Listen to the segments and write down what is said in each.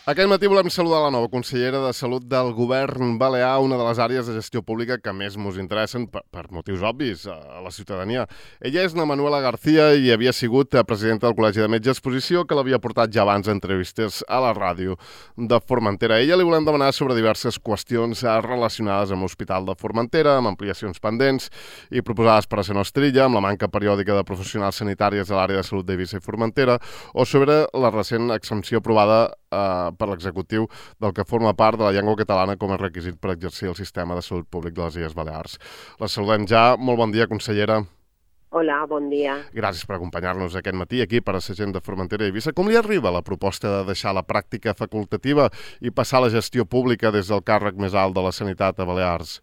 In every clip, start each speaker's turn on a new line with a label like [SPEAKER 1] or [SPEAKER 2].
[SPEAKER 1] Aquest matí volem saludar la nova consellera de Salut del Govern Balear, una de les àrees de gestió pública que més ens interessen per motius obvis a la ciutadania. Ella és na Manuela García i havia sigut presidenta del Col·legi de Metges, posició que l'havia portat ja abans a entrevistes a la ràdio de Formentera. A ella li volem demanar sobre diverses qüestions relacionades amb l'Hospital de Formentera, amb ampliacions pendents i proposades per a Sant Ostrilla, amb la manca periòdica de professionals sanitàries a l'àrea de salut d'Eivissa i Formentera, o sobre la recent exempció aprovada per l'executiu del que forma part de la llengua catalana com a requisit per exercir el sistema de salut públic de les Illes Balears. La saludem ja. Molt bon dia, consellera.
[SPEAKER 2] Hola, bon dia.
[SPEAKER 1] Gràcies per acompanyar-nos aquest matí aquí per a la gent de Formentera i Eivissa. Com li arriba la proposta de deixar la pràctica facultativa i passar a la gestió pública des del càrrec més alt de la sanitat a Balears?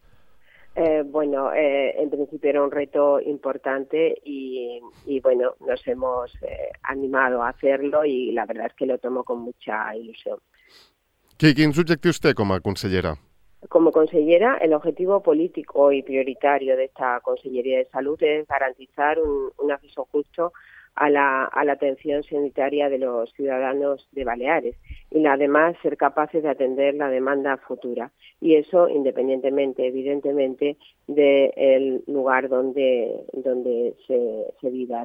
[SPEAKER 2] En principio era un reto importante y bueno, nos hemos animado a hacerlo y la verdad es que lo tomo con mucha ilusión.
[SPEAKER 1] Quins objectius té com a consellera?
[SPEAKER 2] Como consellera, el objetivo político y prioritario de esta Consellería de Salud es garantizar un acceso justo a la atención sanitaria de los ciudadanos de Baleares y además ser capaces de atender la demanda futura. Y eso independientemente, evidentemente, del lugar donde se viva,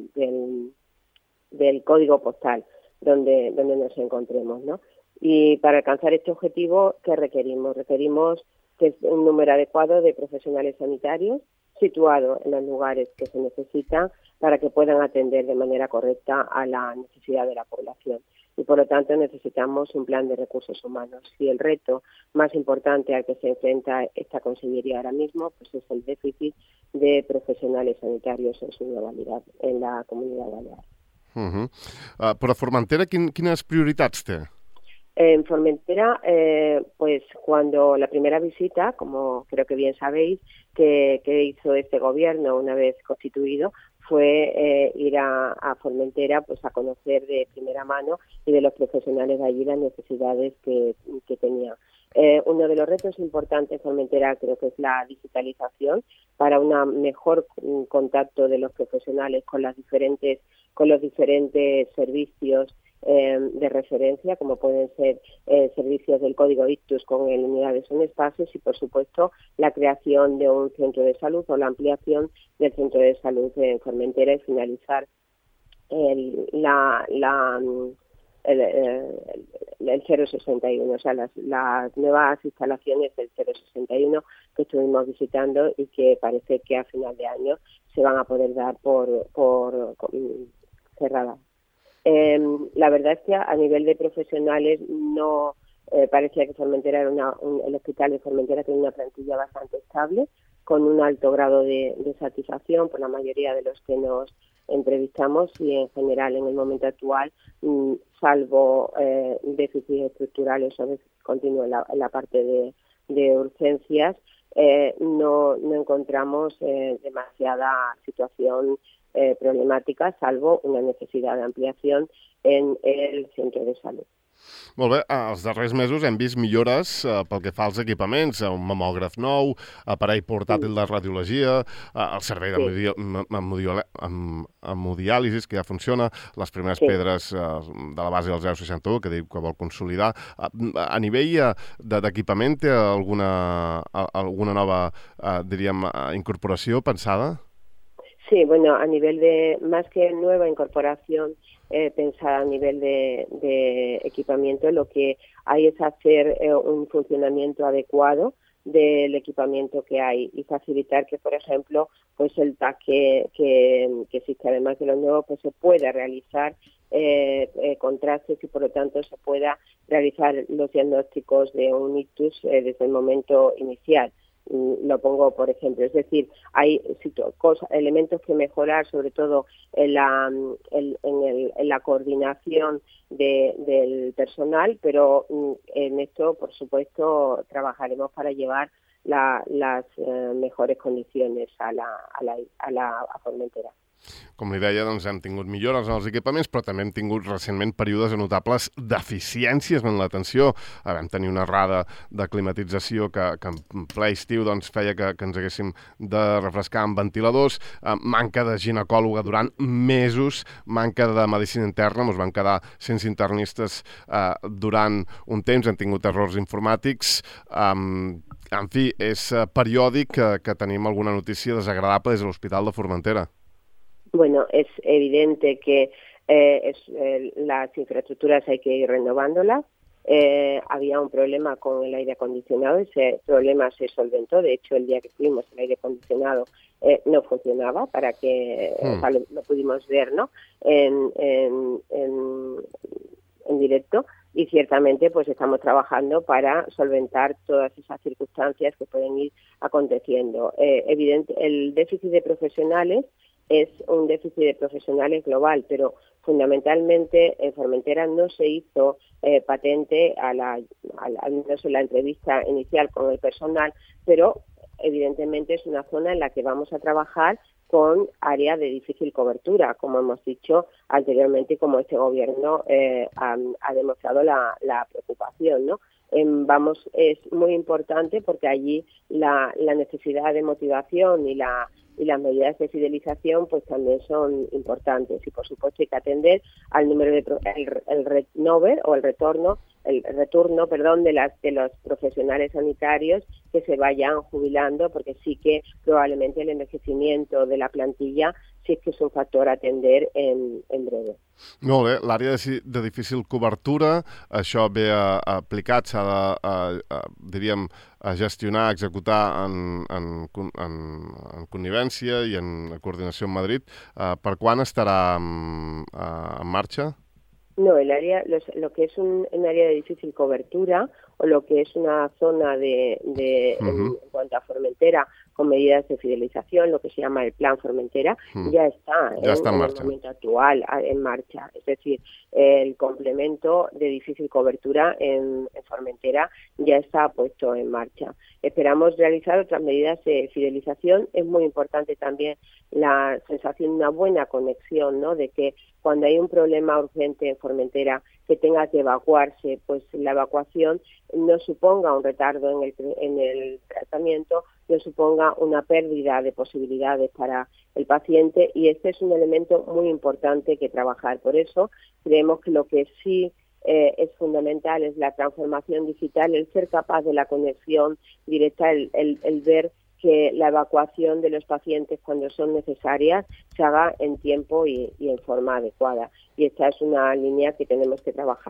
[SPEAKER 2] del código postal donde nos encontremos, ¿no? Y para alcanzar este objetivo, ¿qué requerimos? Requerimos que un número adecuado de profesionales sanitarios situado en los lugares que se necesitan para que puedan atender de manera correcta a la necesidad de la población. Y por lo tanto necesitamos un plan de recursos humanos. Y el reto más importante al que se enfrenta esta Consellería ahora mismo pues es el déficit de profesionales sanitarios en su globalidad en la Comunidad Balear.
[SPEAKER 1] Però a Formentera quines prioritats té?
[SPEAKER 2] En Formentera, pues cuando la primera visita, como creo que bien sabéis, que hizo este gobierno una vez constituido, fue ir a Formentera pues a conocer de primera mano y de los profesionales de allí las necesidades que tenían. Uno de los retos importantes en Formentera creo que es la digitalización para un mejor contacto de los profesionales con los diferentes servicios de referencia, como pueden ser servicios del Código Ictus con el unidades en espacios y, por supuesto, la creación de un centro de salud o la ampliación del centro de salud en Formentera y finalizar el 061, o sea, las nuevas instalaciones del 061 que estuvimos visitando y que parece que a final de año se van a poder dar por cerradas. La verdad es que a nivel de profesionales no parecía que Formentera era el hospital de Formentera tiene una plantilla bastante estable, con un alto grado de satisfacción por la mayoría de los que nos entrevistamos y en general en el momento actual, salvo déficits estructurales o déficits continuos en la parte de urgencias, no encontramos demasiada situación problemàtica, salvo una necessitat d'ampliació en el centre de salut.
[SPEAKER 1] Molt bé, els darrers mesos hem vist millores pel que fa als equipaments, un mamògraf nou, aparell portàtil de radiologia, el servei d'hemodiàlisis que ja funciona, les primeres pedres de la base del 061 que diu que vol consolidar. A nivell d'equipament té alguna nova, diríem, incorporació pensada?
[SPEAKER 2] Sí, bueno, a nivel de, más que nueva incorporación pensada a nivel de equipamiento, lo que hay es hacer un funcionamiento adecuado del equipamiento que hay y facilitar que, por ejemplo, pues el TAC que existe además de lo nuevo, pues se pueda realizar contrastes y por lo tanto se pueda realizar los diagnósticos de un ictus desde el momento inicial. Lo pongo por ejemplo, es decir, hay elementos que mejorar, sobre todo en la coordinación del personal, pero en esto, por supuesto, trabajaremos para llevar las mejores condiciones a Formentera.
[SPEAKER 1] Com li deia, doncs hem tingut millores en els equipaments, però també hem tingut recentment períodes notables deficiències en l'atenció. Vam tenir una errada de climatització que en ple estiu doncs, feia que ens haguéssim de refrescar amb ventiladors, manca de ginecòloga durant mesos, manca de medicina interna, ens van quedar sense internistes durant un temps, hem tingut errors informàtics. En fi, és periòdic que tenim alguna notícia desagradable des de l'Hospital de Formentera.
[SPEAKER 2] Bueno, es evidente que las infraestructuras hay que ir renovándolas. Había un problema con el aire acondicionado, ese problema se solventó. De hecho, el día que fuimos, el aire acondicionado no funcionaba, para que o sea, lo pudimos ver, ¿no? en directo. Y ciertamente pues estamos trabajando para solventar todas esas circunstancias que pueden ir aconteciendo. El déficit de profesionales es un déficit de profesionales global, pero fundamentalmente en Formentera no se hizo patente al menos en la entrevista inicial con el personal, pero evidentemente es una zona en la que vamos a trabajar con área de difícil cobertura, como hemos dicho anteriormente y como este gobierno ha demostrado la preocupación, ¿no? Es muy importante porque allí la necesidad de motivación y las medidas de fidelización pues también son importantes, y por supuesto hay que atender al número de retorno de los profesionales sanitarios que se vayan jubilando, porque sí que probablemente el envejecimiento de la plantilla sí es que és un factor a atender en breve.
[SPEAKER 1] Molt bé, l'àrea de difícil cobertura, això ve aplicat, s'ha de, diríem, a gestionar, a executar en connivència i en coordinació amb Madrid. Per quan estarà en marxa?
[SPEAKER 2] No, lo que es un área de difícil cobertura, o lo que es una zona en cuanto a Formentera con medidas de fidelización, lo que se llama el Plan Formentera, ya está en el momento actual en marcha. Es decir, el complemento de difícil cobertura en Formentera ya está puesto en marcha. Esperamos realizar otras medidas de fidelización. Es muy importante también la sensación de una buena conexión, ¿no? De que cuando hay un problema urgente en Formentera que tenga que evacuarse, pues la evacuación no suponga un retardo en el tratamiento, no suponga una pérdida de posibilidades para el paciente, y este es un elemento muy importante que trabajar. Por eso creemos que lo que sí es fundamental es la transformación digital, el ser capaz de la conexión directa, el ver que la evacuación de los pacientes cuando son necesarias se haga en tiempo y en forma adecuada. Y esta es una línea que tenemos que trabajar.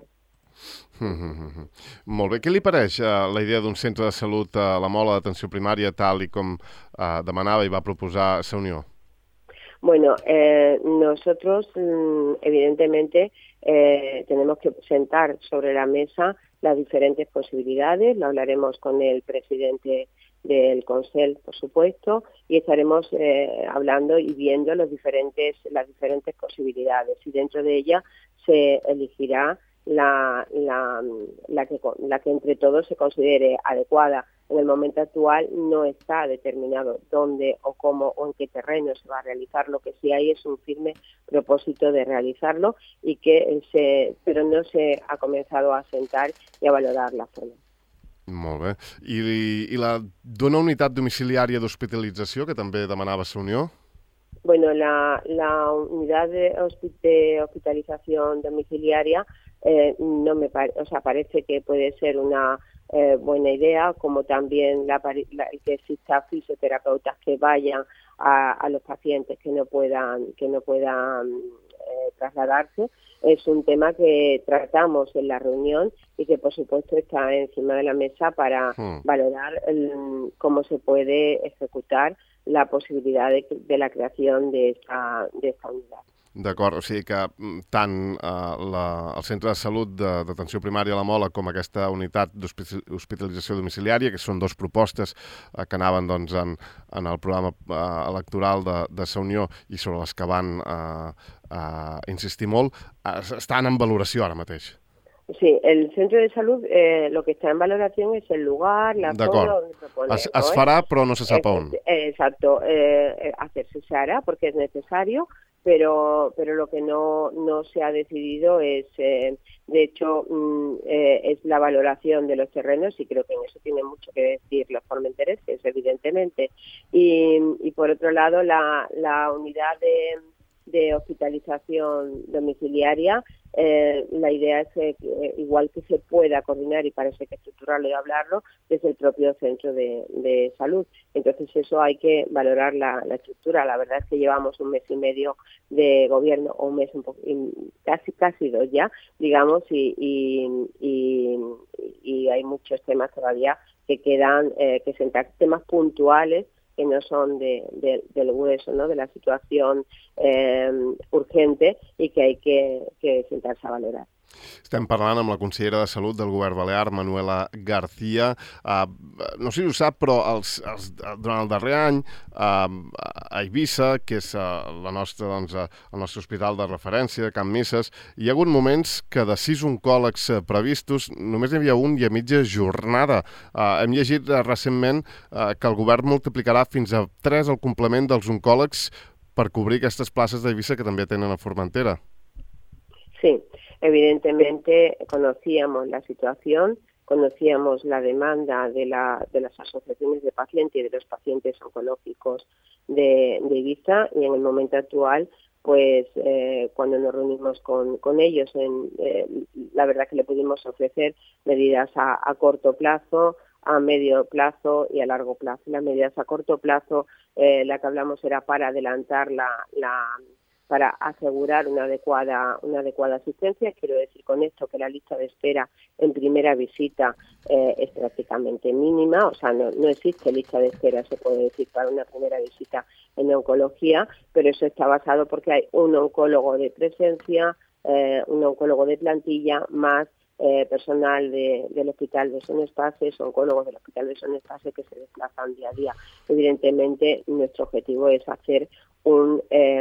[SPEAKER 1] Molt bé. Què li pareix la idea d'un centre de salut a la Mola d'atenció primària, tal i com demanava i va proposar Sa Unió?
[SPEAKER 2] Bueno, nosotros evidentemente tenemos que sentar sobre la mesa las diferentes posibilidades. Lo hablaremos con el presidente del Consell, por supuesto, y estaremos hablando y viendo las diferentes posibilidades, y dentro de ella se elegirá la que entre todos se considere adecuada. En el momento actual no está determinado dónde o cómo o en qué terreno se va a realizar. Lo que sí hay es un firme propósito de realizarlo, pero no se ha comenzado a sentar y a valorar la zona.
[SPEAKER 1] Molt bé. I la d'una unitat domiciliària d'hospitalització, que també demanava Sa Unió?
[SPEAKER 2] Bueno, la unidad de hospitalización domiciliaria parece que puede ser una buena idea, como también el que exista fisioterapeutas que vayan a los pacientes que no puedan trasladarse. Es un tema que tratamos en la reunión y que por supuesto está encima de la mesa para valorar cómo se puede ejecutar la posibilitat de la creació d'esta unitat.
[SPEAKER 1] D'acord, o sigui que tant el centre de salut d'atenció primària a la Mola com aquesta unitat d'hospitalització domiciliària, que són dues propostes que anaven doncs, en el programa electoral de Sa Unió i sobre les que van insistir molt, estan en valoració ara mateix.
[SPEAKER 2] Sí, el centro de salud lo que está en valoración es el lugar, la zona
[SPEAKER 1] D'acord.
[SPEAKER 2] donde proponerlo.
[SPEAKER 1] Es farà, però no se sap on.
[SPEAKER 2] Exacto, hacerse se hará porque es necesario, pero lo que no se ha decidido es, de hecho, es la valoración de los terrenos, y creo que en eso tiene mucho que decir los formentereses, evidentemente. Y por otro lado, la unidad de hospitalización domiciliaria, la idea es que igual que se pueda coordinar, y para eso hay que estructurarlo y hablarlo, desde el propio centro de salud. Entonces eso hay que valorar la estructura. La verdad es que llevamos un mes y medio de gobierno, o un mes casi 2 ya, digamos, y hay muchos temas todavía que quedan que sentar, temas puntuales que no son del hueso, ¿no?, de la situación urgente, i que hay que sentarse a valorar.
[SPEAKER 1] Estem parlant amb la consellera de Salut del Govern Balear, Manuela García. No sé si ho sap, però durant el darrer any a Eivissa, que és el nostre hospital de referència, de Can Misses, hi ha hagut moments que de 6 oncòlegs previstos només n'hi havia un i a mitja jornada. Hem llegit recentment que el govern multiplicarà fins a 3 el complement dels oncòlegs per cobrir aquestes places d'Eivissa que també tenen a Formentera.
[SPEAKER 2] Sí, evidentemente conocíamos la situación, conocíamos la demanda de las asociaciones de pacientes y de los pacientes oncológicos de Eivissa, y en el momento actual, pues cuando nos reunimos con ellos, la verdad que le pudimos ofrecer medidas a corto plazo, a medio plazo y a largo plazo. Las medidas a corto plazo, la que hablamos era para adelantar para asegurar una adecuada asistencia. Quiero decir con esto que la lista de espera en primera visita es prácticamente mínima, o sea, no existe lista de espera, se puede decir, para una primera visita en oncología, pero eso está basado porque hay un oncólogo de presencia, un oncólogo de plantilla, más personal del Hospital de Son Espaces, oncólogos del Hospital de Son Espaces que se desplazan día a día. Evidentemente, nuestro objetivo es hacer un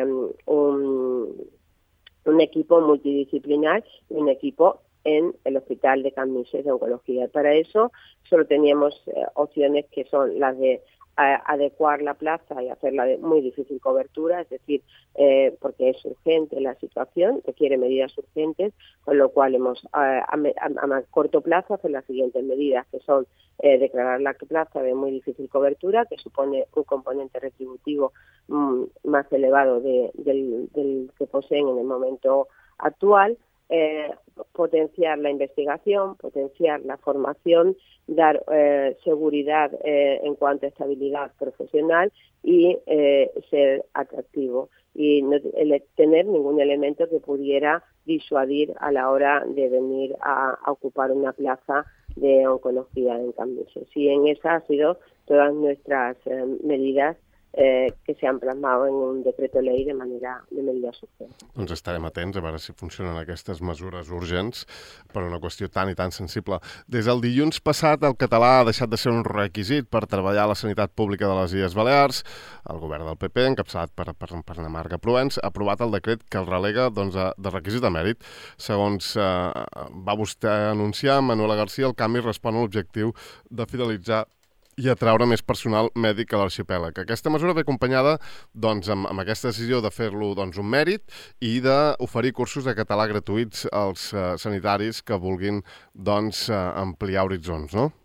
[SPEAKER 2] equipo multidisciplinar, un equipo en el Hospital de Can Misses de oncología. Para eso solo teníamos opciones que son las de adecuar la plaza y hacerla de muy difícil cobertura, es decir, porque es urgente la situación, requiere medidas urgentes, con lo cual hemos a corto plazo hacer las siguientes medidas, que son declarar la plaza de muy difícil cobertura, que supone un componente retributivo más elevado del que poseen en el momento actual, potenciar la investigación, potenciar la formación, dar seguridad en cuanto a estabilidad profesional y ser atractivo, y no tener ningún elemento que pudiera disuadir a la hora de venir a ocupar una plaza de oncología en Can Misses. Y en esa han sido todas nuestras medidas que se han plasmado en un decreto ley de medidas urgents.
[SPEAKER 1] Doncs estarem atents a veure si funcionen aquestes mesures urgents per una qüestió tan i tan sensible. Des del dilluns passat, el català ha deixat de ser un requisit per treballar a la sanitat pública de les Illes Balears. El govern del PP, encapçalat per Ana Marga Proens, ha aprovat el decret que el relega de requisit de mèrit. Segons va vostè anunciar, Manuela García, el canvi respon a l'objectiu de fidelitzar i atraure més personal mèdic a l'arxipèlag. Aquesta mesura ve acompanyada amb aquesta decisió de fer-lo un mèrit i d'oferir cursos de català gratuïts als sanitaris que vulguin ampliar horitzons, ¿no?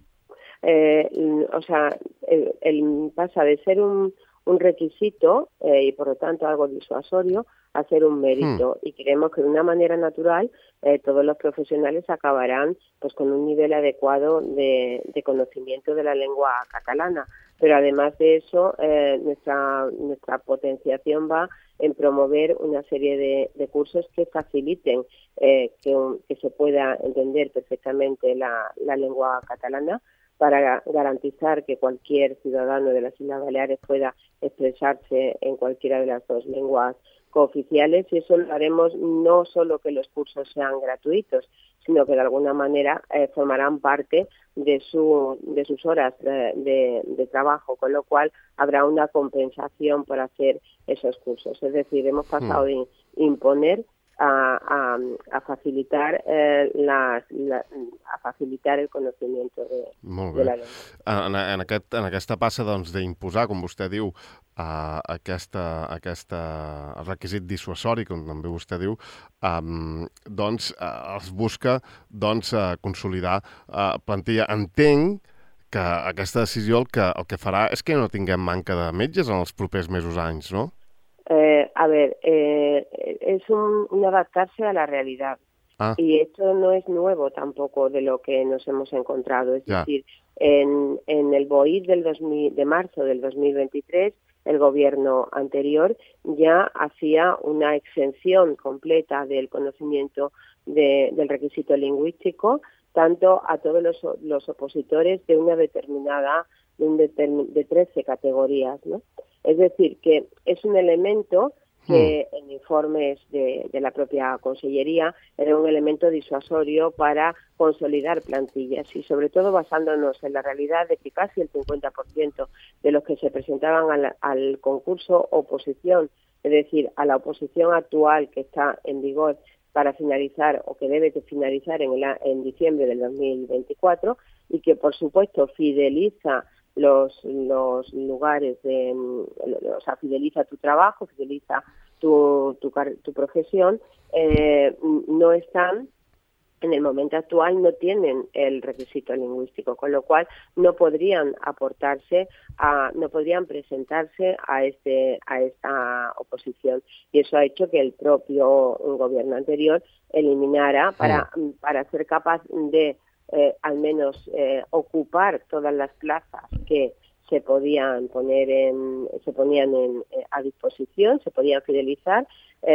[SPEAKER 2] O sea, pasa de ser un requisito y por lo tanto algo disuasorio a ser un mérito, y creemos que de una manera natural todos los profesionales acabarán pues con un nivel adecuado de conocimiento de la lengua catalana. Pero además de eso, nuestra potenciación va en promover una serie de cursos que faciliten que se pueda entender perfectamente la lengua catalana, para garantizar que cualquier ciudadano de las Islas Baleares pueda expresarse en cualquiera de las dos lenguas cooficiales, y eso lo haremos no solo que los cursos sean gratuitos, sino que de alguna manera formarán parte de sus horas de trabajo, con lo cual habrá una compensación por hacer esos cursos. Es decir, hemos pasado de imponer a facilitar a facilitar el conocimiento de la lengua.
[SPEAKER 1] En aquesta passa doncs, d'imposar, com vostè diu, el requisit dissuasori, com també vostè diu, doncs es busca consolidar plantilla. Entenc que aquesta decisió el que farà és que no tinguem manca de metges en els propers mesos anys, no?
[SPEAKER 2] Es un adaptarse a la realidad. Y esto no es nuevo tampoco de lo que nos hemos encontrado. Es decir, en el BOID de marzo del 2023, el gobierno anterior ya hacía una exención completa del conocimiento del requisito lingüístico, tanto a todos los opositores de una determinada, de 13 categorías, ¿no? Es decir, que es un elemento que en informes de la propia Consellería era un elemento disuasorio para consolidar plantillas y sobre todo basándonos en la realidad de que casi el 50% de los que se presentaban al concurso oposición, es decir, a la oposición actual que está en vigor para finalizar o que debe de finalizar en diciembre del 2024 y que por supuesto fideliza los lugares o sea, fideliza tu trabajo, fideliza tu profesión, no están en el momento actual, no tienen el requisito lingüístico, con lo cual no podrían no podrían presentarse a esta oposición, y eso ha hecho que el propio gobierno anterior eliminara para ser capaz de al menos ocupar todas las plazas que se podían a disposición, se podían fidelizar,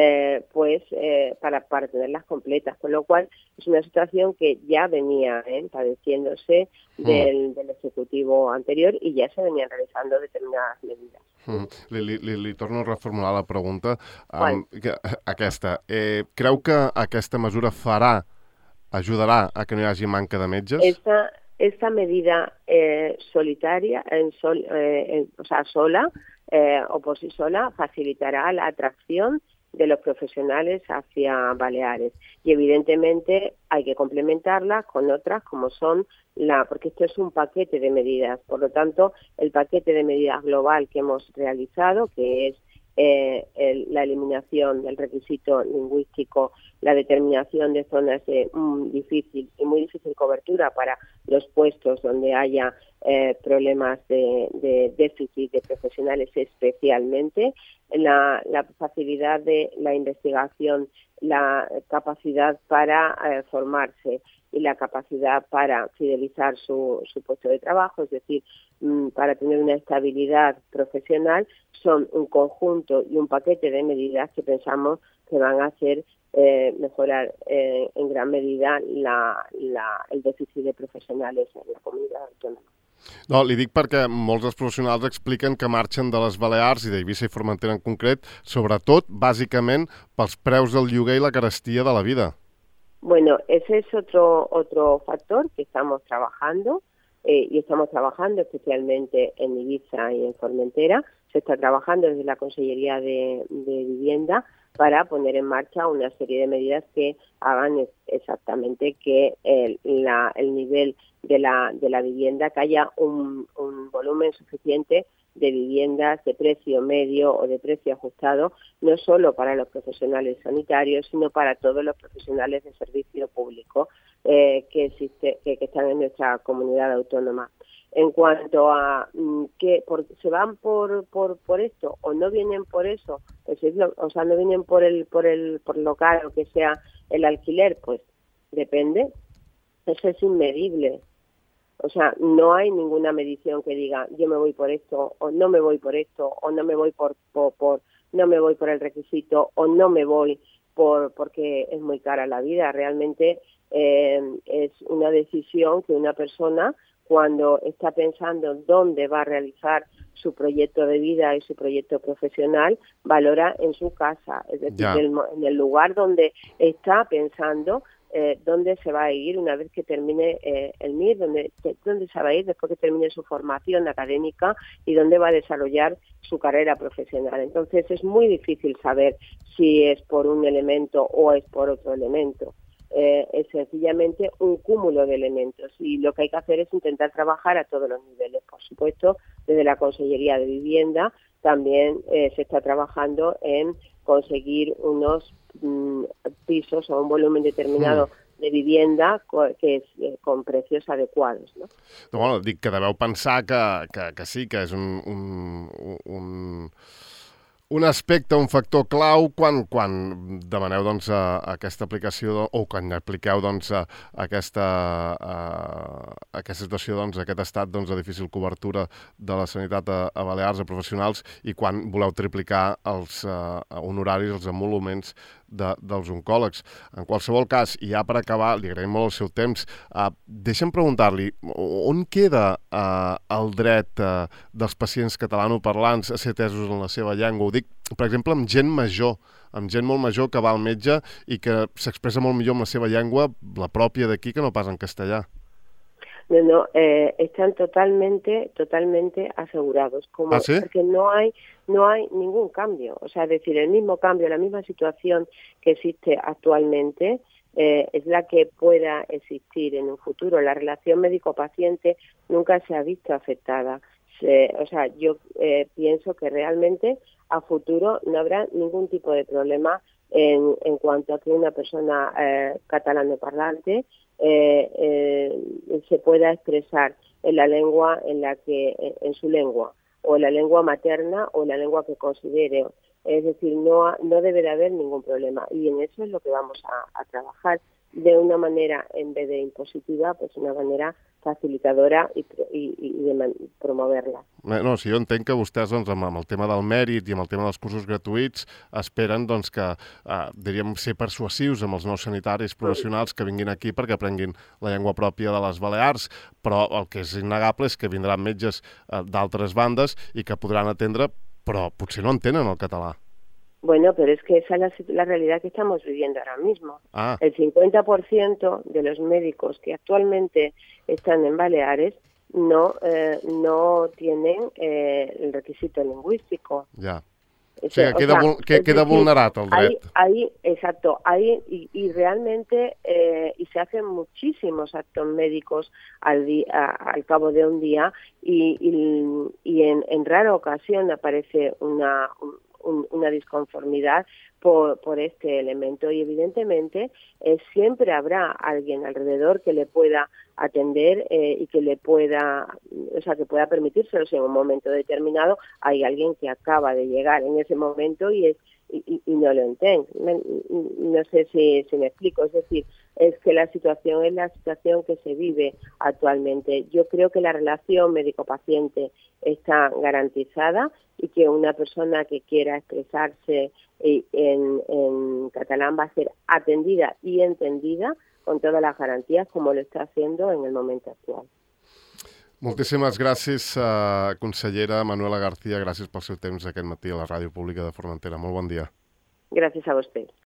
[SPEAKER 2] para tenerlas completas, con lo cual es una situación que ya venía padeciéndose del Ejecutivo anterior y ya se venían realizando determinadas medidas.
[SPEAKER 1] Li torno a reformular la pregunta. Aquesta. Creu que aquesta mesura ajudarà a que no hi hagi manca de metges?
[SPEAKER 2] Esta medida solitaria, sola o por sí sola, facilitará la atracción de los profesionales hacia Baleares. Y evidentemente hay que complementarla con otras como son porque esto es un paquete de medidas. Por lo tanto, el paquete de medidas global que hemos realizado, que es la eliminación del requisito lingüístico, la determinación de zonas de muy difícil cobertura para los puestos donde haya problemas de déficit de profesionales especialmente, la facilidad de la investigación, la capacidad para formarse y la capacidad para fidelizar su puesto de trabajo, es decir, para tener una estabilidad profesional, son un conjunto y un paquete de medidas que pensamos que van a hacer mejorar en gran medida el déficit de profesionales en la comunidad autónoma.
[SPEAKER 1] No, li dic perquè molts dels professionals expliquen que marxen de les Balears i d'Eivissa i Formentera en concret, sobretot, bàsicament, pels preus del lloguer i la carestia de la vida.
[SPEAKER 2] Bueno, ese es otro factor que estamos trabajando y estamos trabajando especialmente en Ibiza y en Formentera. Se está trabajando desde la Consellería de Vivienda para poner en marcha una serie de medidas que hagan exactamente que el nivel de la vivienda, que haya un volumen suficiente de viviendas de precio medio o de precio ajustado, no solo para los profesionales sanitarios, sino para todos los profesionales de servicio público que están en nuestra comunidad autónoma. En cuanto a que se van por esto o no vienen por eso, no vienen por lo caro que sea el alquiler, pues depende. Eso es inmedible. O sea, no hay ninguna medición que diga yo me voy por esto o no me voy por esto o no me voy no me voy por el requisito o no me voy porque es muy cara la vida. Realmente es una decisión que una persona, cuando está pensando dónde va a realizar su proyecto de vida y su proyecto profesional, valora en su casa, es decir, en el lugar donde está pensando dónde se va a ir una vez que termine el MIR, dónde se va a ir después que termine su formación académica y dónde va a desarrollar su carrera profesional. Entonces es muy difícil saber si es por un elemento o es por otro elemento. Es sencillamente un cúmulo de elementos y lo que hay que hacer es intentar trabajar a todos los niveles. Por supuesto, desde la Consellería de Vivienda también se está trabajando en conseguir unos pisos o un volumen determinado de vivienda con precios adecuados, no?
[SPEAKER 1] Bueno, dic que deveu pensar que sí, que és un aspecte, un factor clau quan demaneu doncs, aquesta aplicació o quan apliqueu doncs, aquesta situació, doncs, aquest estat doncs, de difícil cobertura de la sanitat a Balears, a professionals, i quan voleu triplicar els honoraris, els emoluments dels oncòlegs. En qualsevol cas, i ja per acabar, li agraïm molt el seu temps, deixa'm preguntar-li, on queda el dret dels pacients catalanoparlants a ser atesos en la seva llengua? Ho dic, per exemple, amb gent major, amb gent molt major que va al metge i que s'expressa molt millor amb la seva llengua, la pròpia d'aquí, que no pas en castellà.
[SPEAKER 2] No, están totalmente asegurados,
[SPEAKER 1] ¿Ah, sí?
[SPEAKER 2] Porque no hay ningún cambio, o sea, es decir, el mismo cambio, la misma situación que existe actualmente es la que pueda existir en un futuro. La relación médico-paciente nunca se ha visto afectada. O sea, yo pienso que realmente a futuro no habrá ningún tipo de problema en cuanto a que una persona catalanoparlante se pueda expresar en la lengua en su lengua, o en la lengua materna o en la lengua que considere. Es decir, no debe de haber ningún problema, y en eso es lo que vamos a trabajar de una manera, en vez de impositiva, pues una manera facilitadora i de promover-la.
[SPEAKER 1] No, si jo entenc que vostès, doncs, amb el tema del mèrit i amb el tema dels cursos gratuïts esperen, doncs, que, diríem, ser persuasius amb els nous sanitaris professionals que vinguin aquí perquè aprenguin la llengua pròpia de les Balears, però el que és innegable és que vindran metges d'altres bandes i que podran atendre, però potser no entenen el català.
[SPEAKER 2] Bueno, pero es que esa es la realidad que estamos viviendo ahora mismo. El 50% de los médicos que actualmente están en Baleares no tienen el requisito lingüístico.
[SPEAKER 1] Ja. O sea, queda vulnerat el dret.
[SPEAKER 2] Exacto, y realmente y se hacen muchísimos actos médicos al cabo de un día y en rara ocasión aparece una disconformidad por este elemento, y evidentemente siempre habrá alguien alrededor que le pueda atender y que le pueda, o sea, que pueda permitírselo. Si en un momento determinado hay alguien que acaba de llegar en ese momento y no lo entiende. No sé si me explico. Es decir, es que la situación es la situación que se vive actualmente. Yo creo que la relación médico-paciente está garantizada y que una persona que quiera expresarse en catalán va a ser atendida y entendida con todas las garantías, como lo está haciendo en el momento actual.
[SPEAKER 1] Moltíssimes gràcies, consellera Manuela García. Gràcies pel seu temps aquest matí a la Ràdio Pública de Formentera. Molt bon dia.
[SPEAKER 2] Gracias a usted.